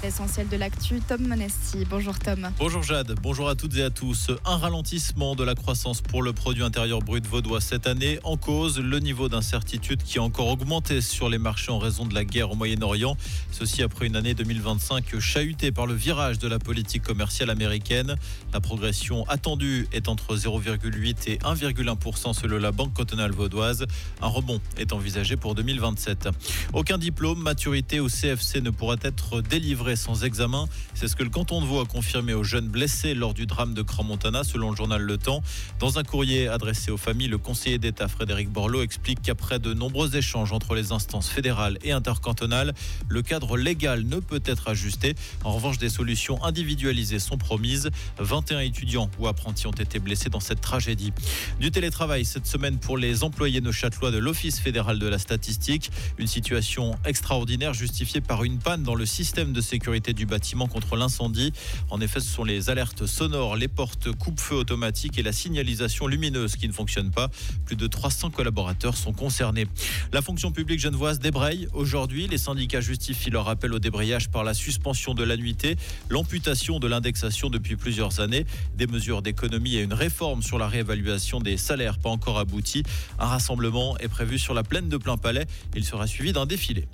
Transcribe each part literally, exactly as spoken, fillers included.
L'essentiel de l'actu, Tom Monesti. Bonjour Tom. Bonjour Jade, bonjour à toutes et à tous. Un ralentissement de la croissance pour le produit intérieur brut vaudois cette année. En cause, le niveau d'incertitude qui a encore augmenté sur les marchés en raison de la guerre au Moyen-Orient. Ceci après une année deux mille vingt-cinq chahutée par le virage de la politique commerciale américaine. La progression attendue est entre zéro virgule huit et un virgule un pour cent selon la Banque cantonale vaudoise. Un rebond est envisagé pour deux mille vingt-sept. Aucun diplôme, maturité ou C F C ne pourra être délivré sans examen. C'est ce que le canton de Vaud a confirmé aux jeunes blessés lors du drame de Crans-Montana, selon le journal Le Temps. Dans un courrier adressé aux familles, le conseiller d'État Frédéric Borloo explique qu'après de nombreux échanges entre les instances fédérales et intercantonales, le cadre légal ne peut être ajusté. En revanche, des solutions individualisées sont promises. vingt et un étudiants ou apprentis ont été blessés dans cette tragédie. Du télétravail cette semaine pour les employés neuchâtelois de l'Office fédéral de la statistique. Une situation extraordinaire justifiée par une panne dans le système de sécurité du bâtiment contre l'incendie. En effet, ce sont les alertes sonores, les portes coupe-feu automatiques et la signalisation lumineuse qui ne fonctionnent pas. Plus de trois cents collaborateurs sont concernés. La fonction publique genevoise débraye aujourd'hui. Les syndicats justifient leur appel au débrayage par la suspension de l'annuité, l'amputation de l'indexation depuis plusieurs années, des mesures d'économie et une réforme sur la réévaluation des salaires pas encore abouties. Un rassemblement est prévu sur la plaine de Plainpalais. Il sera suivi d'un défilé.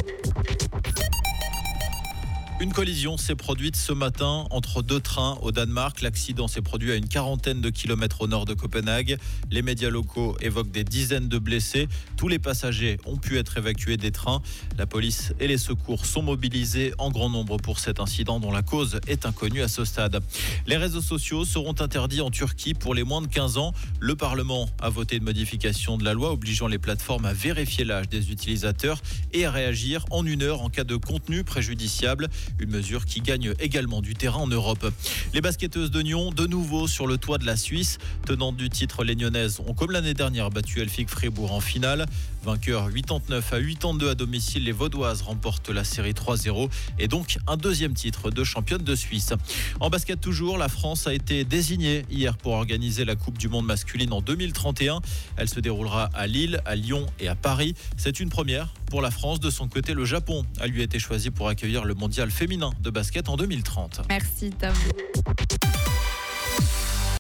Une collision s'est produite ce matin entre deux trains au Danemark. L'accident s'est produit à une quarantaine de kilomètres au nord de Copenhague. Les médias locaux évoquent des dizaines de blessés. Tous les passagers ont pu être évacués des trains. La police et les secours sont mobilisés en grand nombre pour cet incident dont la cause est inconnue à ce stade. Les réseaux sociaux seront interdits en Turquie pour les moins de quinze ans. Le Parlement a voté une modification de la loi obligeant les plateformes à vérifier l'âge des utilisateurs et à réagir en une heure en cas de contenu préjudiciable. Une mesure qui gagne également du terrain en Europe. Les basketteuses de Nyon, de nouveau sur le toit de la Suisse. Tenantes du titre, les Nyonnaises ont, comme l'année dernière, battu Elfic Fribourg en finale. Vainqueurs quatre-vingt-neuf à quatre-vingt-deux à domicile, les Vaudoises remportent la série trois zéro et donc un deuxième titre de championne de Suisse. En basket toujours, la France a été désignée hier pour organiser la Coupe du Monde masculine en deux mille trente et un. Elle se déroulera à Lille, à Lyon et à Paris. C'est une première pour la France. De son côté, le Japon a lui été choisi pour accueillir le mondial féminin de basket en deux mille trente. Merci Tom.